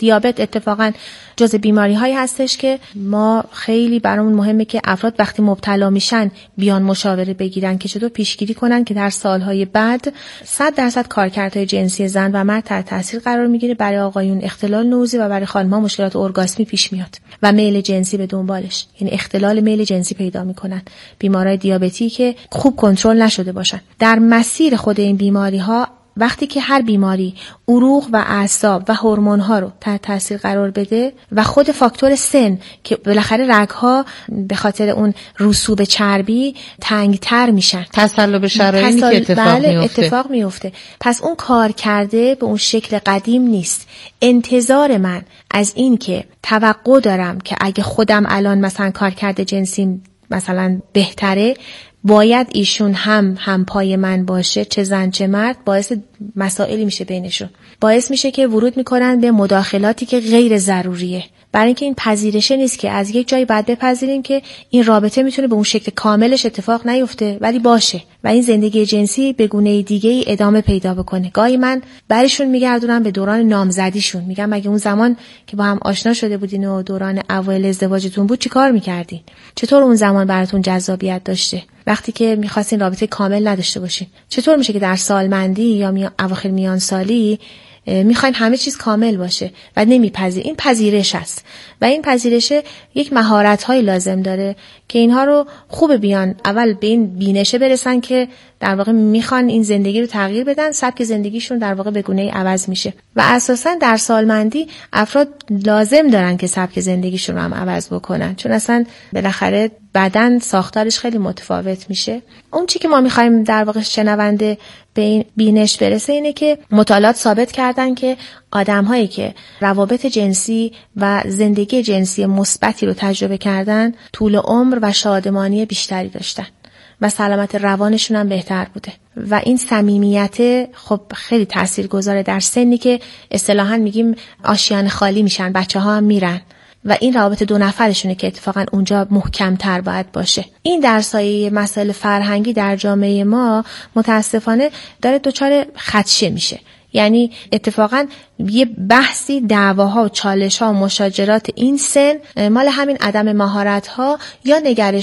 دیابت اتفاقا جز بیماری هایی هستش که ما خیلی برامون مهمه که افراد وقتی مبتلا میشن بیان مشاوره بگیرن که چطور پیشگیری کنن که در سالهای بعد 100% کارکردهای جنسی زن و مرد تحت تاثیر قرار میگیره. برای آقایون اختلال نوزی و برای خانم‌ها مشکلات ارگاسمی پیش میاد و میل جنسی به دنبالش، یعنی اختلال میل جنسی پیدا میکنن. بیمارای دیابتی که خوب کنترل نشده باشن. در مسیر خود این بیماری ها وقتی که هر بیماری عروق و اعصاب و هورمون‌ها رو تحت تاثیر قرار بده و خود فاکتور سن که بالاخره رگ‌ها به خاطر اون رسوب چربی تنگتر میشن، تصلب شرایطی که اتفاق میفته. پس اون کار کرده به اون شکل قدیم نیست. انتظار من از این که توقع دارم که اگه خودم الان مثلا کار کرده جنسی مثلا بهتره، باید ایشون هم پای من باشه، چه زن چه مرد، باعث مسائلی میشه بینشون، باعث میشه که ورود میکنن به مداخلاتی که غیر ضروریه. برای اینکه این پذیرشه نیست که از یک جایی بعد بپذیریم که این رابطه میتونه به اون شکل کاملش اتفاق نیفته ولی باشه و این زندگی جنسی به گونه دیگه‌ای ادامه پیدا بکنه. گاهی من برشون میگردونم به دوران نامزدیشون، میگم مگه اون زمان که با هم آشنا شده بودین و دوران اوایل ازدواجتون بود چیکار میکردین؟ چطور اون زمان براتون جذابیت داشته؟ وقتی که میخواستین رابطه کامل نداشته باشین، چطور میشه که در سالمندی یا اواخر میان سالی میخواین همه چیز کامل باشه و نمیپذیر؟ این پذیرش است و این پذیرش یک مهارت‌های لازم داره که اینها رو خوب بیان اول به این بینشه برسن که در واقع میخوان این زندگی رو تغییر بدن، سبک زندگیشون در واقع به گونه‌ای عوض میشه و اساساً در سالمندی افراد لازم دارن که سبک زندگیشون رو هم عوض بکنن، چون اصلا بالاخره بدن ساختارش خیلی متفاوت میشه. اون چی که ما میخوایم در واقع شنونده به این بینش برسه اینه که مطالعات ثابت کردن که آدم‌هایی که روابط جنسی و زندگی جنسی مثبتی رو تجربه کردن طول عمر و شادمانی بیشتری داشتن و سلامت روانشون هم بهتر بوده و این صمیمیت خب خیلی تاثیرگذاره در سنی که اصطلاحاً میگیم آشیان خالی میشن، بچه‌ها هم میرن و این روابط دو نفرشونه که اتفاقا اونجا محکم‌تر باید باشه. این در سایه مسائل فرهنگی در جامعه ما متاسفانه داره دچار خدشه میشه. یعنی اتفاقا یه بحثی دعواها و چالش‌ها و مشاجرات این سن مال همین عدم مهارت‌ها یا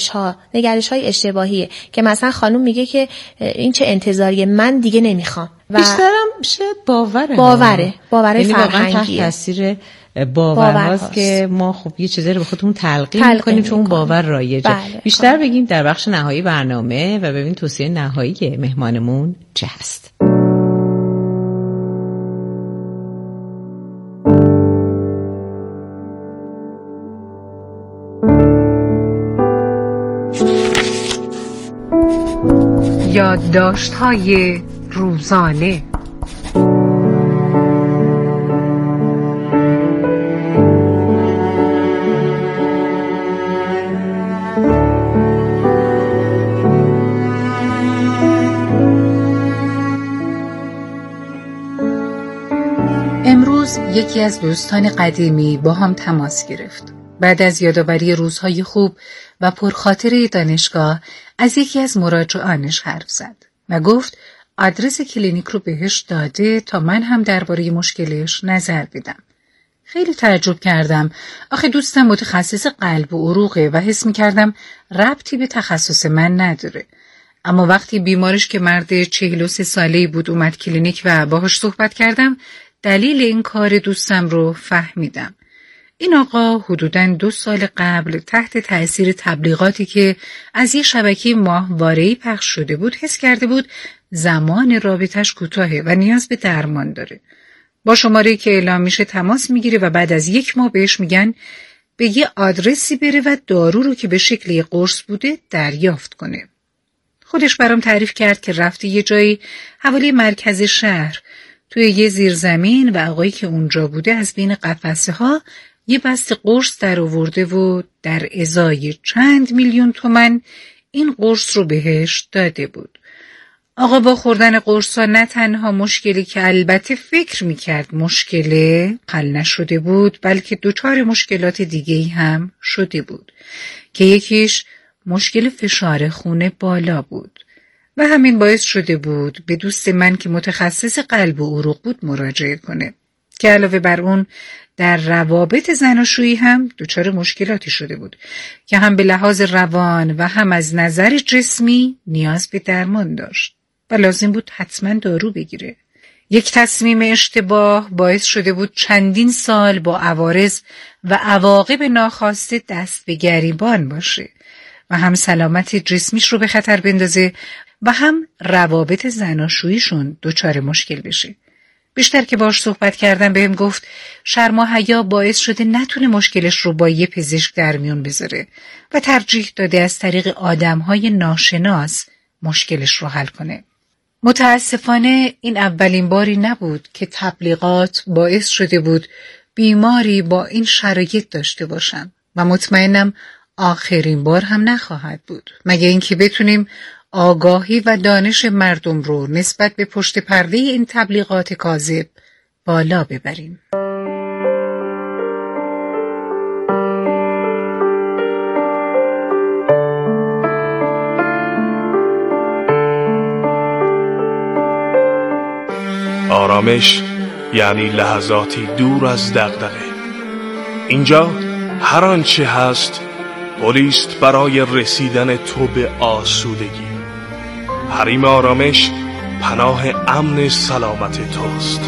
نگرش‌های اشتباهیه که مثلا خانم میگه که این چه انتظاریه، من دیگه نمیخوام. بیشترم شاید باوره فرهنگیه، تاثیر باور هاست که ما خب یه چیزی رو به خودمون تلقین می‌کنیم چون باور رایجه. بیشتر بگیم در بخش نهایی برنامه و ببین توصیه نهایی مهمانمون چه هست. یادداشت‌های روزانه. امروز یکی از دوستان قدیمی با هم تماس گرفت. بعد از یادآوری روزهای خوب و پرخاطره دانشگاه از یکی از مراجعانش حرف زد و گفت آدرس کلینیک رو بهش داده تا من هم درباره مشکلش نظر بدم. خیلی تعجب کردم. آخه دوستم متخصص قلب و عروقه و حس می‌کردم ربطی به تخصص من نداره. اما وقتی بیمارش که مرد 43 ساله‌ای بود اومد کلینیک و باهاش صحبت کردم، دلیل این کار دوستم رو فهمیدم. این آقا حدوداً 2 سال قبل تحت تأثیر تبلیغاتی که از یه شبکه ماهواره‌ای پخش شده بود حس کرده بود زمان رابطش کوتاهه و نیاز به درمان داره. با شماره‌ای که اعلام میشه تماس میگیره و بعد از 1 ماه بهش میگن به یه آدرسی بره و دارو رو که به شکل یه قرص بوده دریافت کنه. خودش برام تعریف کرد که رفته یه جایی حوالی مرکز شهر توی یه زیرزمین و آقایی که اونجا بوده از بین قفسه ها یه بسته قرص در آورده و در ازای چند میلیون تومان این قرص رو بهش داده بود. آقا با خوردن قرصا نه تنها مشکلی که البته فکر میکرد مشکله حل نشده بود، بلکه دچار مشکلات دیگه‌ای هم شده بود که یکیش مشکل فشار خون بالا بود و همین باعث شده بود به دوست من که متخصص قلب و عروق بود مراجعه کنه که علاوه بر اون در روابط زناشویی هم دچار مشکلاتی شده بود که هم به لحاظ روان و هم از نظر جسمی نیاز به درمان داشت و لازم بود حتما دارو بگیره. یک تصمیم اشتباه باعث شده بود چندین سال با عوارض و عواقب ناخواسته دست به گریبان باشه و هم سلامت جسمیش رو به خطر بندازه و هم روابط زناشوییشون دچار مشکل بشه. بیشتر که باهاش صحبت کردم بهم گفت شرم و حیا باعث شده نتونه مشکلش رو با یه پزشک در میون بذاره و ترجیح داده از طریق آدم‌های ناشناس مشکلش رو حل کنه. متاسفانه این اولین باری نبود که تبلیغات باعث شده بود بیماری با این شرایط داشته باشم و مطمئنم آخرین بار هم نخواهد بود، مگه اینکه بتونیم آگاهی و دانش مردم رو نسبت به پشت پرده این تبلیغات کاذب بالا ببریم. آرامش یعنی لحظاتی دور از دغدغه. اینجا هر آنچه هست پلیست برای رسیدن تو به آسودگی. حریم آرامش پناه امن سلامت توست.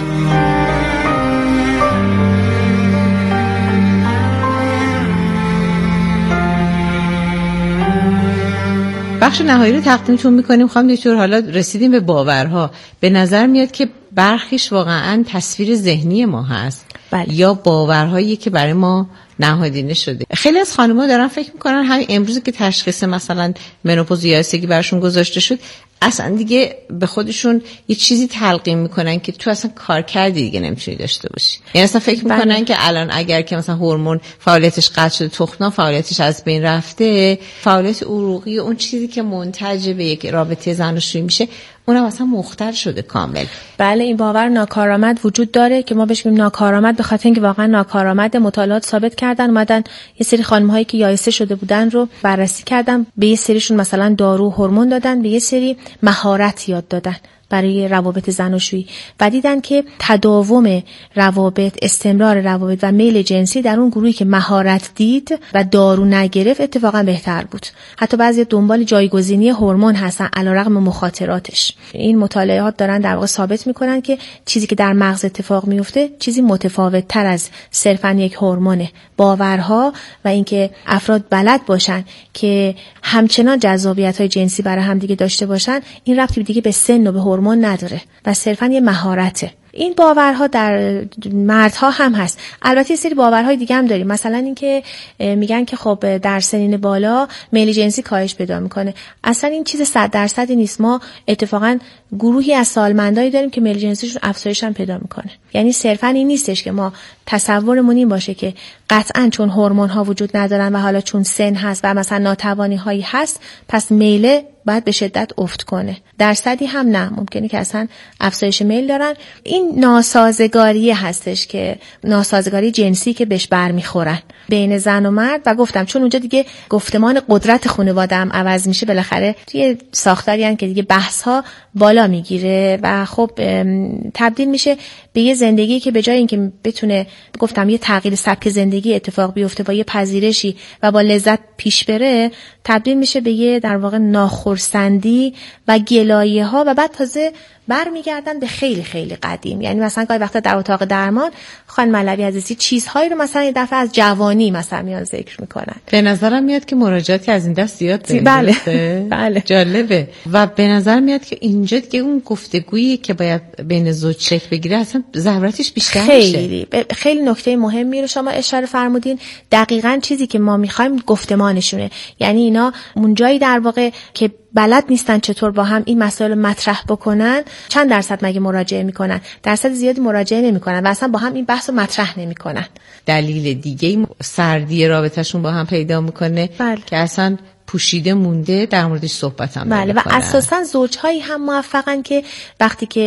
بخش نهایی رو تقدیمتون میکنیم. خانم دکتر، حالا رسیدیم به باورها. به نظر میاد که برخیش واقعا تصویر ذهنی ما هست. بله. یا باورهایی که برای ما نهادینه شده. خیلی از خانم‌ها دارن فکر میکنن همین امروز که تشخیص مثلا منوپوز یا ایستگی براشون گذاشته شد، اصلا دیگه به خودشون یه چیزی تلقین میکنن که تو اصلا کار کردی دیگه نمیتونی داشته باشی. یعنی اصلا فکر میکنن که الان اگر که مثلا هورمون فعالیتش قطع شده، تخم‌ها فعالیتش از بین رفته، فعالیت عروقی اون چیزی که منتج به یک رابطه زناشویی میشه اونم اصلا مختل شده کامل. بله، این باور ناکارآمد وجود داره که ما بهش میگیم ناکارآمد، به خاطر اینکه واقعا ناکارآمد. مطالعات ثابت کردن، اومدن یه سری خانم‌هایی که یائسه شده بودن رو بررسی کردن، به یه سریشون مثلا دارو هورمون دادن، به یه سری مهارت یاد دادن برای روابط زناشویی و دیدن که تداوم روابط، استمرار روابط و میل جنسی در اون گروهی که مهارت دید و دارو نگرفت اتفاقا بهتر بود. حتی بعضی دنبال جایگزینی هورمون هستن علیرغم مخاطراتش. این مطالعات دارن در واقع ثابت میکنن که چیزی که در مغز اتفاق میفته چیزی متفاوت تر از صرفا یک هورمونه. باورها و اینکه افراد بلد باشن که همچنان جذابیت‌های جنسی برای هم دیگه داشته باشن، این ربطی دیگه به سن و به هورمون نداره و صرفا یه مهارته. این باورها در مردها هم هست. البته یه سری باورهای دیگه هم داریم، مثلا اینکه میگن که خب در سنین بالا میل جنسی کاهش پیدا میکنه. اصلا این چیز 100% نیست. ما اتفاقا گروهی از سالمندایی داریم که میل جنسیشون افزایش هم پیدا میکنه. یعنی صرفا این نیستش که ما تصورمون این باشه که قطعا چون هورمون ها وجود ندارن و حالا چون سن هست و مثلا ناتوانی هایی هست پس میل باید به شدت افت کنه. درصدی هم نه، ممکنه که اصلا افزایش میل دارن. این ناسازگاری هستش، که ناسازگاری جنسی که بهش برمیخورن بین زن و مرد. و گفتم چون اونجا دیگه گفتمان قدرت خانواده هم عوض میشه، بالاخره توی ساختاری هستن که دیگه بحث ها بالا میگیره و خب تبدیل میشه به یه زندگی که به جای اینکه بتونه گفتم یه تغییر سبک زندگی اتفاق بیفته با یه پذیرشی و با لذت پیش بره، تبدیل میشه به یه در واقع ناخرسندی و گلایه ها و بعد تازه برمیگردن به خیلی خیلی قدیم. یعنی مثلا گاهی وقتا در اتاق درمان خانم علوی عزیزی چیزهایی رو مثلا یه دفعه از جوانی مثلا میان ذکر میکنن. به نظرم میاد که مراجعاتی از این دست زیاد داریم. بله. بله. جالبه. و به نظر میاد که اینجا دیگه اون گفتگویی که باید بین زوج شکل بگیره اصلا ضرورتش بیشتر میشه. خیلی نکته مهمی رو شما اشاره فرمودین. دقیقاً چیزی که ما میخوایم گفتمانشونه. یعنی اینا اونجایی در واقع که بلد نیستن چطور با هم این مسائل مطرح بکنن، چند درصد مگه مراجعه میکنن؟ درصد زیادی مراجعه نمیکنن و اصلا با هم این بحث رو مطرح نمیکنن. دلیل دیگه سردی رابطهشون با هم پیدا میکنه. بله. که اصلا پوشیده مونده در موردش صحبت هم بله. و اساسا زوجهایی هم موفقن که وقتی که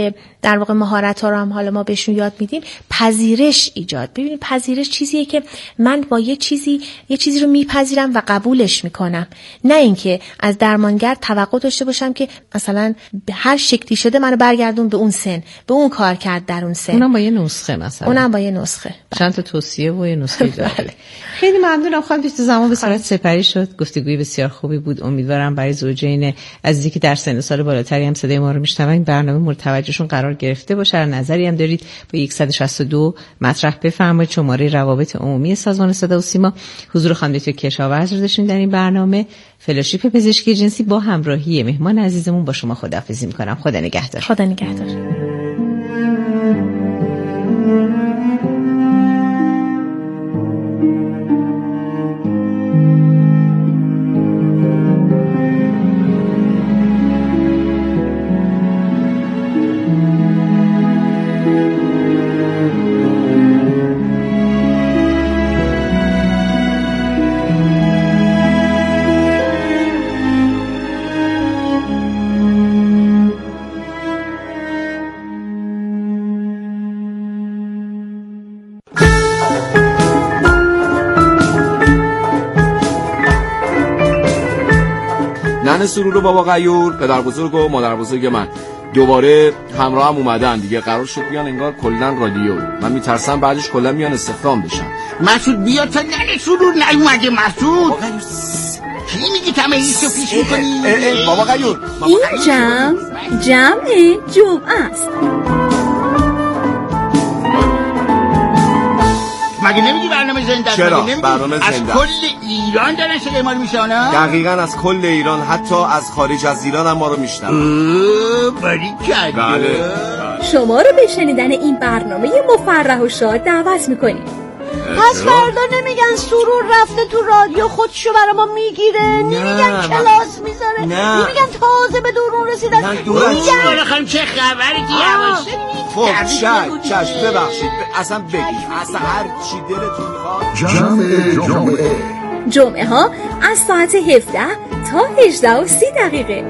در واقع مهارت‌ها رو هم حالا ما بهشون یاد میدیم، پذیرش ایجاد. ببینید پذیرش چیزیه که من با یه چیزی رو میپذیرم و قبولش میکنم، نه اینکه از درمانگر توقع داشته باشم که مثلا به هر شکلی شده منو برگردون به اون سن، به اون کار کرد در اون سن. اونم با یه نسخه مثلا. اونم با یه نسخه. چند تا توصیه و یه نسخه داره. خیلی ممنونم خانم پیشت. زمان به صورت سپری شد. گفتگوی بسیار خوبی بود. امیدوارم برای زوجین عزیزی که در سن سال بالاتری هم صدای ما رو میشنون این برنامه مورد توجهشون قرار گرفته باشه. نظری هم دارید با 162 مطرح بفرمایید. شماره روابط عمومی سازمان صدا و سیما. حضور خانم دکتر کشاورز رو داشتین در این برنامه. فلوشیپ پزشکی جنسی با همراهی مهمان عزیزمون با شما خداحافظی می‌کنم. خدا نگهدار. خدا نگهدار. ننه سرور و بابا غیور، پدر بزرگ و مادر بزرگ من دوباره همراه هم اومدن دیگه. قرار شد بیان انگار کلن رادیو. من میترسم بعدش کلا میان استخدام بشن. مسعود بیا تا ننه سرور نیومده. مسعود کی میگی تمیزشو پیش میکنی؟ بابا غیور این جمعه است. مگه نمیگی برنامه زنده است؟ چرا؟ برنامه زنده از کل ایران دارن صدای ما رو میشنون؟ دقیقاً از کل ایران، حتی از خارج از ایران هم ما رو میشنون. باریکلا. بله. شما رو به شنیدن این برنامه مفرح و شاد دعوت میکنیم. پس فردا نمیگن سرور رفته تو رادیو خودشو برای ما میگیره، نمیگن کلاس میذاره، نمیگن تازه به دورون رسیدن، میگن خانم چه خبری که یواش. خب چشم ببخشید، اصلا بگید اصلا هر چی دلتون میخواد. جمعه ها از ساعت 17 تا 18:30.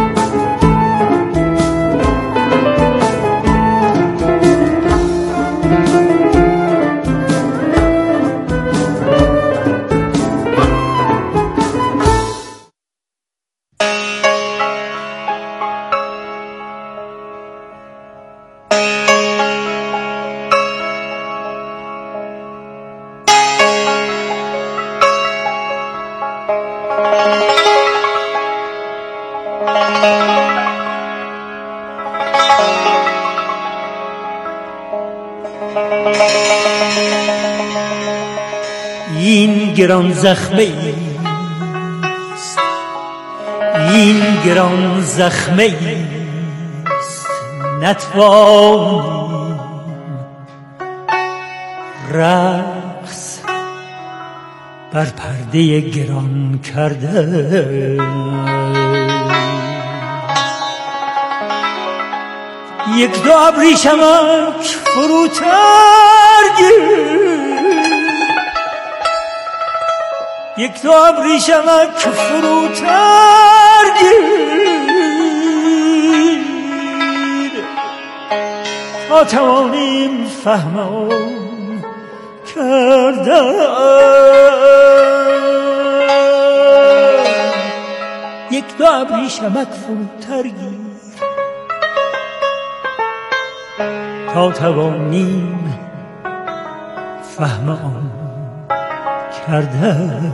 این گران زخمه است، این گران زخمه است، نتوانیم رقص بر پرده گران کرده. یک دو ابریشمک فروتر گیر، یک دو ابریشمک فروتر گیر تا توانیم فهمم کردن. یک دو ابریشمک فروتر گیر تا توانیم فهمم کردن.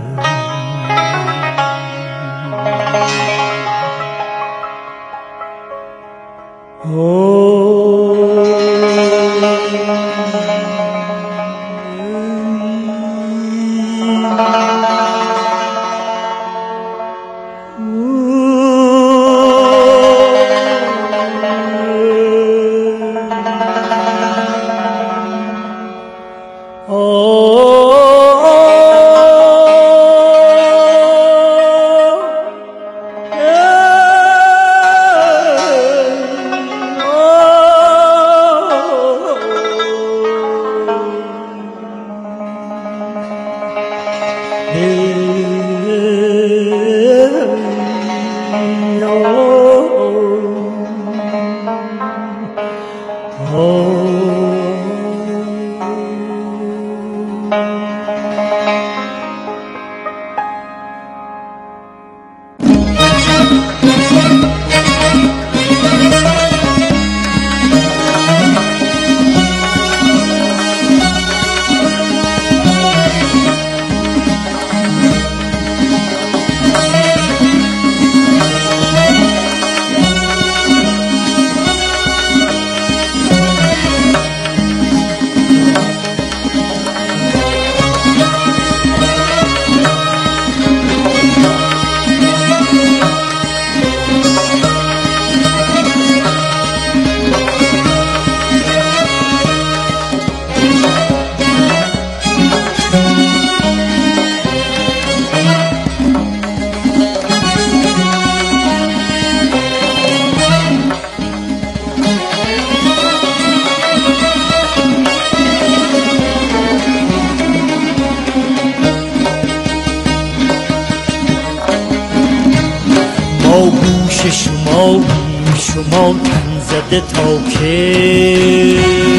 شما تن زده تا که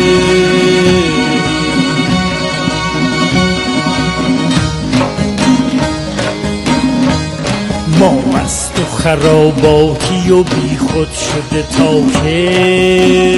ما مست و خراباتی و بی خود شده تا که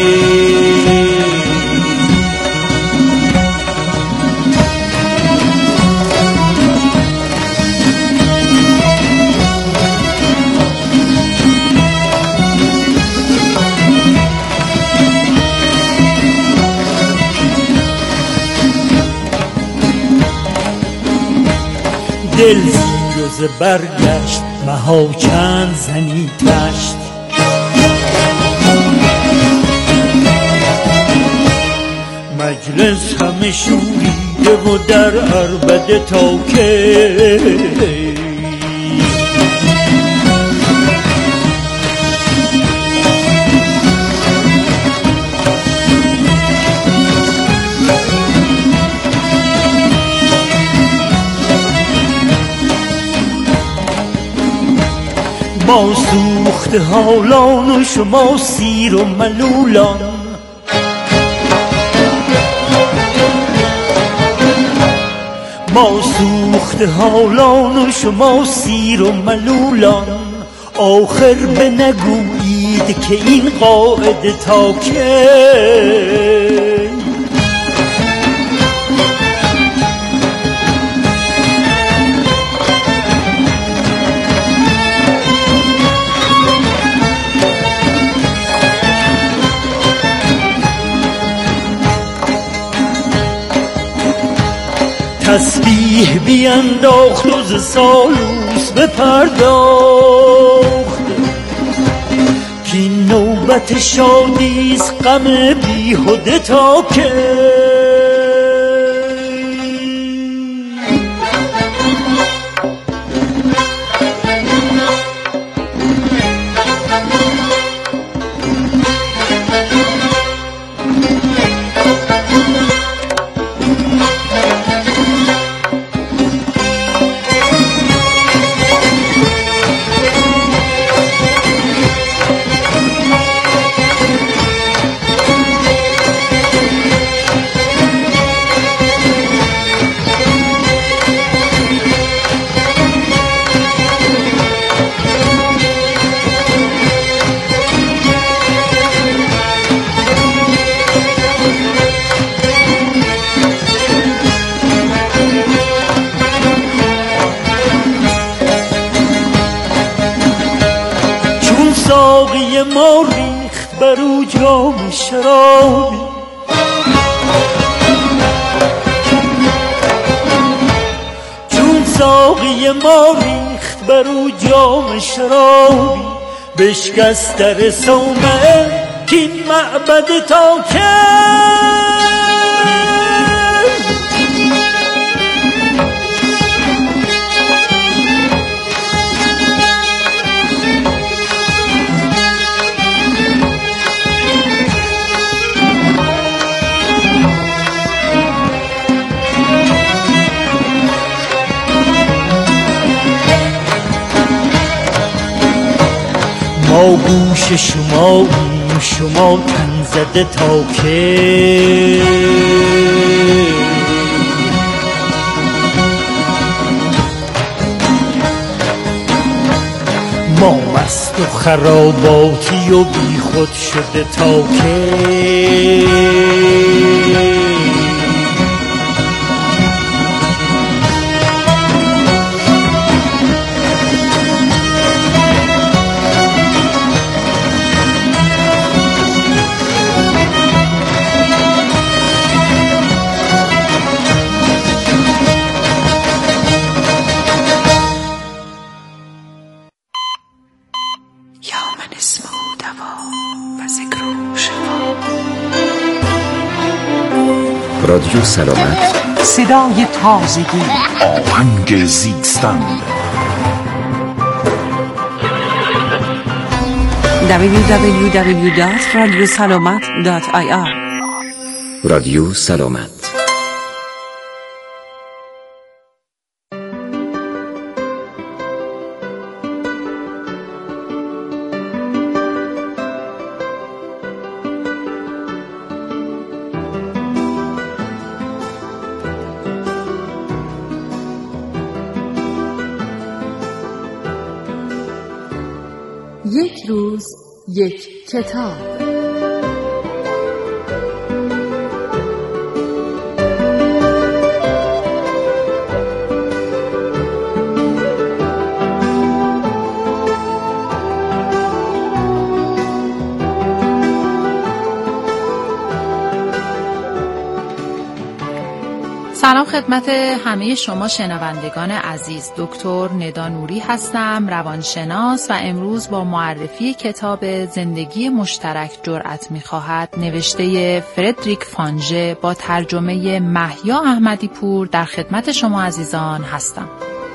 دل زیر و زبر گشت مها چند زنی تشت مجلس همه شوریده و در عربده تا که ما سوخت حالان و شما سیر و ملولان ما سوخت حالان و شما سیر و ملولان آخر بنگویید که این قاعده تا که تسبیح بینداخت و ز سالوس بپرداخت کی نوبت شادیست غم بیهوده تا که ساقی ما ریخت برو جام شرابی چون ساقی ما ریخت برو جام شرابی بشکست در صومعه کین معبد تا که ما گوش شما تن زده تا که ما مست و خراباتی و بی خود شده تا که رادیو سلامت، صدای تازگی، آهنگ زیستن. www.radiosalamat.ir رادیو سلامت. یک روز یک کتاب. سلام خدمت همه شما شنوندگان عزیز. دکتر ندا نوری هستم، روانشناس، و امروز با معرفی کتاب زندگی مشترک جرأت می‌خواهد نوشته فردریک فانژه با ترجمه محیا احمدی پور در خدمت شما عزیزان هستم.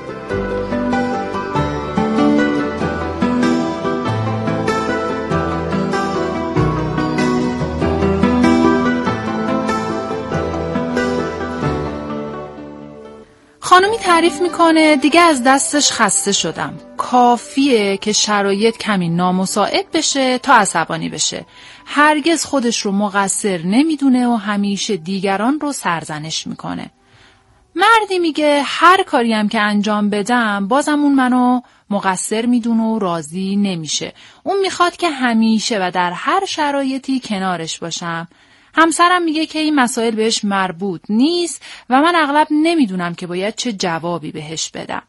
خانمی تعریف میکنه دیگه از دستش خسته شدم. کافیه که شرایط کمی نامساعد بشه تا عصبانی بشه. هرگز خودش رو مقصر نمیدونه و همیشه دیگران رو سرزنش میکنه. مردی میگه هر کاری هم که انجام بدم بازم اون منو مقصر میدونه و راضی نمیشه. اون میخواد که همیشه و در هر شرایطی کنارش باشم. همسرم میگه که این مسائل بهش مربوط نیست و من اغلب نمیدونم که باید چه جوابی بهش بدم.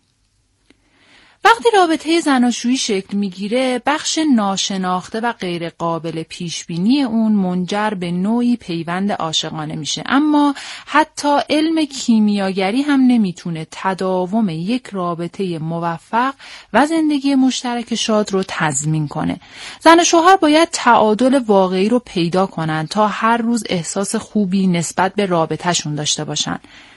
وقتی رابطه زناشویی شکل میگیره، بخش ناشناخته و غیر قابل پیشبینی اون منجر به نوعی پیوند عاشقانه میشه. اما حتی علم کیمیاگری هم نمیتونه تداوم یک رابطه موفق و زندگی مشترک شاد رو تضمین کنه. زن و شوهر باید تعادل واقعی رو پیدا کنن تا هر روز احساس خوبی نسبت به رابطهشون داشته باشن.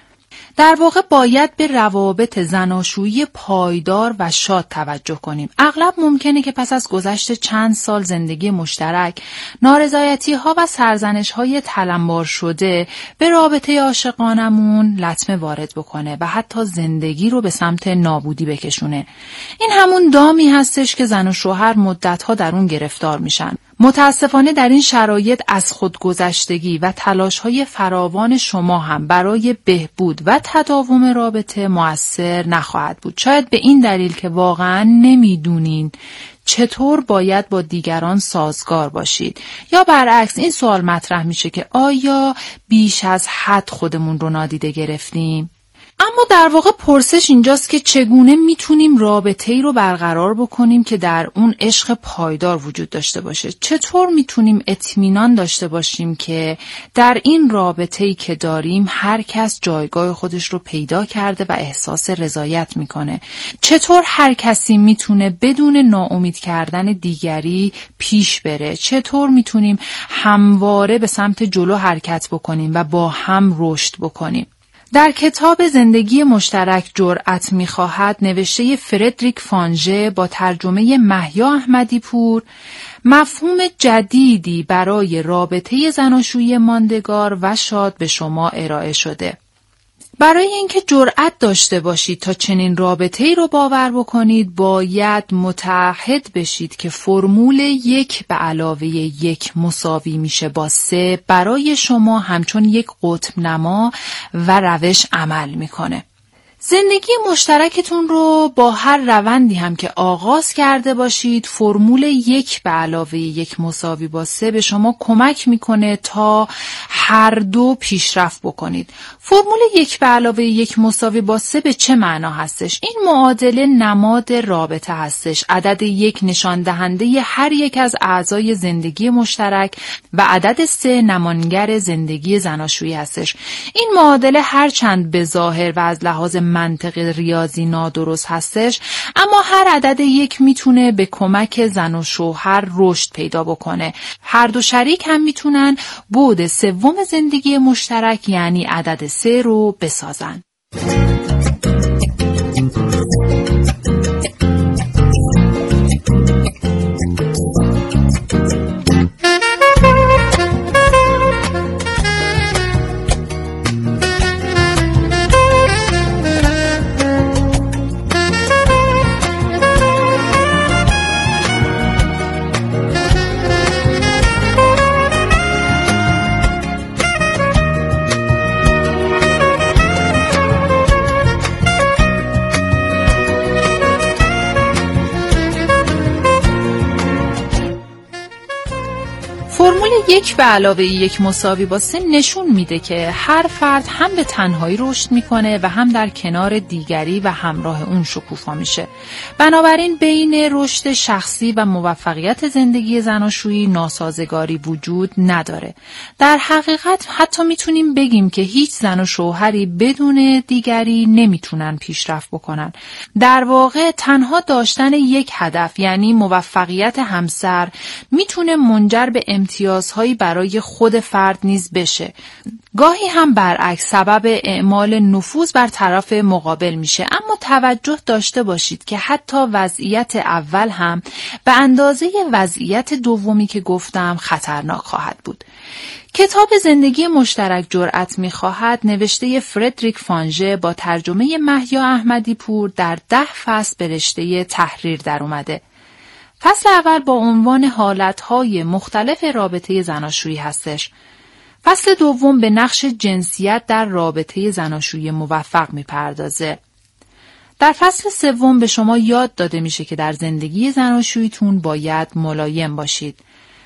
در واقع باید به روابط زناشویی پایدار و شاد توجه کنیم. اغلب ممکنه که پس از گذشت چند سال زندگی مشترک، نارضایتی‌ها و سرزنش‌های تلمبار شده به رابطه عاشقانمون لطمه وارد بکنه و حتی زندگی رو به سمت نابودی بکشونه. این همون دامی هستش که زن و شوهر مدت‌ها در اون گرفتار میشن. متاسفانه در این شرایط از خودگذشتگی و تلاش‌های فراوان شما هم برای بهبود و تداوم رابطه مؤثر نخواهد بود. شاید به این دلیل که واقعاً نمیدونین چطور باید با دیگران سازگار باشید. یا برعکس این سوال مطرح میشه که آیا بیش از حد خودمون رو نادیده گرفتیم؟ اما در واقع پرسش اینجاست که چگونه میتونیم رابطه‌ای رو برقرار بکنیم که در اون عشق پایدار وجود داشته باشه؟ چطور میتونیم اطمینان داشته باشیم که در این رابطه‌ای که داریم هر کس جایگاه خودش رو پیدا کرده و احساس رضایت میکنه؟ چطور هر کسی میتونه بدون ناامید کردن دیگری پیش بره؟ چطور میتونیم همواره به سمت جلو حرکت بکنیم و با هم رشد بکنیم؟ در کتاب زندگی مشترک جرأت می‌خواهد نوشته فردریک فانژه با ترجمه محیا احمدی پور مفهوم جدیدی برای رابطه زناشویی ماندگار و شاد به شما ارائه شده. برای اینکه جرأت داشته باشید تا چنین رابطه‌ای رو باور بکنید، باید متعهد بشید که فرمول 1 به علاوه 1 مساوی میشه با 3 برای شما همچون یک قطب نما و روش عمل میکنه. زندگی مشترکتون رو با هر روندی هم که آغاز کرده باشید، فرمول 1 به علاوه 1 مساوی با 3 به شما کمک میکنه تا هر دو پیشرفت بکنید. فرمول 1 به علاوه 1 مساوی با 3 به چه معنا هستش؟ این معادله نماد رابطه هستش. عدد 1 نشان دهنده هر یک از اعضای زندگی مشترک و عدد 3 نمانگر زندگی زناشویی هستش. این معادله هرچند به ظاهر و از لحاظ منطق ریاضی نادرست هستش، اما هر عدد 1 میتونه به کمک زن و شوهر رشد پیدا بکنه. هر دو شریک هم میتونن بعد سوم زندگی مشترک یعنی عدد 3 رو بسازن. فرمول 1 به علاوه 1 مساوی با 3 نشون میده که هر فرد هم به تنهایی رشد میکنه و هم در کنار دیگری و همراه اون شکوفا میشه. بنابراین بین رشد شخصی و موفقیت زندگی زناشویی ناسازگاری وجود نداره. در حقیقت حتی میتونیم بگیم که هیچ زن و شوهری بدون دیگری نمیتونن پیشرفت بکنن. در واقع تنها داشتن یک هدف یعنی موفقیت همسر میتونه منجر به امتیازهایی برای خود فرد نیز بشه. گاهی هم برعکس سبب اعمال نفوذ بر طرف مقابل میشه، اما توجه داشته باشید که حتی وضعیت اول هم به اندازه وضعیت دومی که گفتم خطرناک خواهد بود. کتاب زندگی مشترک جرأت می‌خواهد نوشته فردریک فانژه با ترجمه مهیا احمدی پور در 10 فصل به رشته تحریر در اومده. فصل اول با عنوان حالتهای مختلف رابطه زناشویی هستش. فصل دوم به نقش جنسیت در رابطه زناشویی موفق میپردازه. در فصل سوم به شما یاد داده میشه که در زندگی زناشوییتون باید ملایم باشید.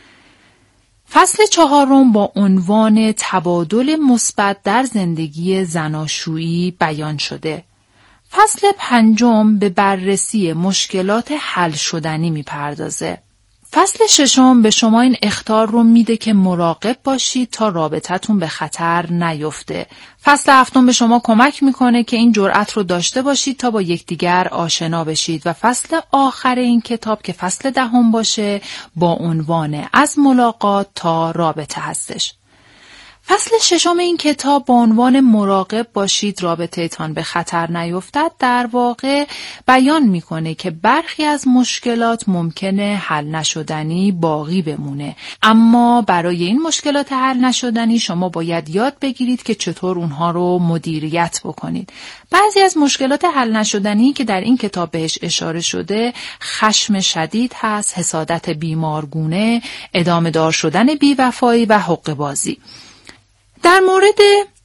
فصل چهارم با عنوان تبادل مثبت در زندگی زناشویی بیان شده. فصل پنجم به بررسی مشکلات حل شدنی میپردازه. فصل ششم به شما این اخطار رو میده که مراقب باشید تا رابطتون به خطر نیفته. فصل هفتم به شما کمک میکنه که این جرأت رو داشته باشید تا با یکدیگر آشنا بشید و فصل آخر این کتاب که فصل 10 باشه با عنوان از ملاقات تا رابطه هستش. فصل ششم این کتاب با عنوان مراقب باشید رابطه تان به خطر نیفتد در واقع بیان میکنه که برخی از مشکلات ممکنه حل نشدنی باقی بمونه، اما برای این مشکلات حل نشدنی شما باید یاد بگیرید که چطور اونها رو مدیریت بکنید. بعضی از مشکلات حل نشدنی که در این کتاب بهش اشاره شده خشم شدید هست، حسادت بیمارگونه، ادامه دار شدن بیوفایی و حقه‌بازی. در مورد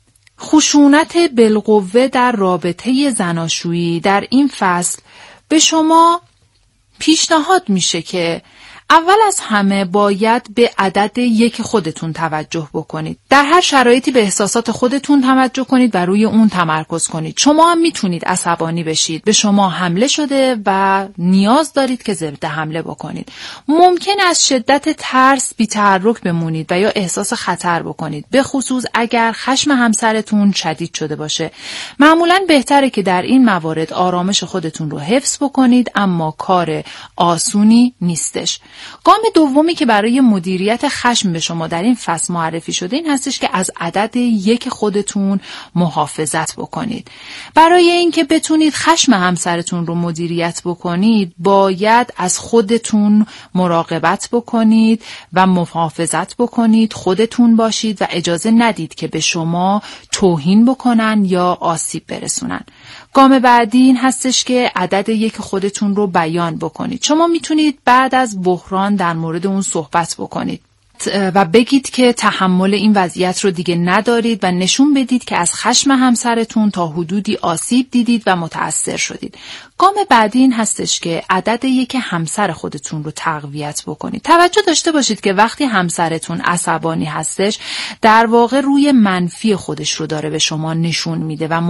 خشونت بالقوه در رابطه زناشویی در این فصل به شما پیشنهاد میشه که اول از همه باید به عدد 1 خودتون توجه بکنید. در هر شرایطی به احساسات خودتون توجه کنید و روی اون تمرکز کنید. شما هم میتونید عصبانی بشید. به شما حمله شده و نیاز دارید که ضد حمله بکنید. ممکن از شدت ترس بی‌تحرک بمونید و یا احساس خطر بکنید، به خصوص اگر خشم همسرتون شدید شده باشه. معمولاً بهتره که در این موارد آرامش خودتون رو حفظ بکنید، اما کار آسونی نیستش. گام دومی که برای مدیریت خشم به شما در این فصل معرفی شده این هستش که از عدد 1 خودتون محافظت بکنید. برای اینکه بتونید خشم همسرتون رو مدیریت بکنید باید از خودتون مراقبت بکنید و محافظت بکنید، خودتون باشید و اجازه ندید که به شما توهین بکنن یا آسیب برسونن. گام بعدی این هستش که عدد 1 خودتون رو بیان بکنید. شما میتونید بعد از بحران در مورد اون صحبت بکنید. و بگید که تحمل این وضعیت رو دیگه ندارید و نشون بدید که از خشم همسرتون تا حدودی آسیب دیدید و متأثر شدید. گام بعدی این هستش که عدد 1 همسر خودتون رو تقویت بکنید. توجه داشته باشید که وقتی همسرتون عصبانی هستش در واقع روی منفی خودش رو داره به شما نشون میده و